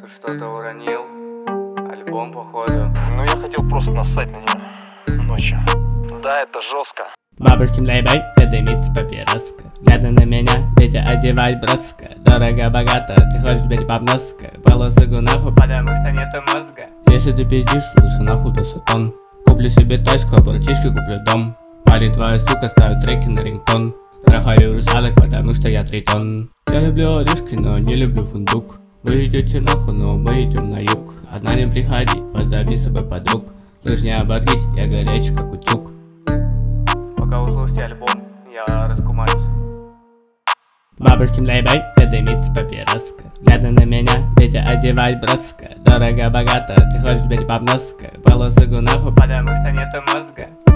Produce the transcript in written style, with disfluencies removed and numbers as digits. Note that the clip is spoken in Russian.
Ты что-то уронил? Альбом, походу. Ну я хотел просто нассать на нее ночью. Да, это жестко. Бабушкин лейбой, дымится папироска. Глядя на меня, Петя одевает броска. Дорого-богато, ты хочешь быть бабноска. Полосыгу нахуй, потому что нету мозга. Если ты пиздишь, лучше нахуй бесутон. Куплю себе тачку, а братишке куплю дом. Парень, твоя сука ставит треки на рингтон. Трахаю русалок, потому что я тритон. Я люблю орешки, но не люблю фундук. Вы идете нахуй, но мы идем на юг. Одна не приходи, позови с собой подруг. Слышь, не обожгись, я горячий как утюг. Пока услышите альбом, я раскумаюсь. Бабушкин лейбой, дымится папироска. Глядя на меня, Петя одевает броска. Дорого-богато, ты хочешь быть бабноска. Полосыгу нахуй, потому что нету мозга.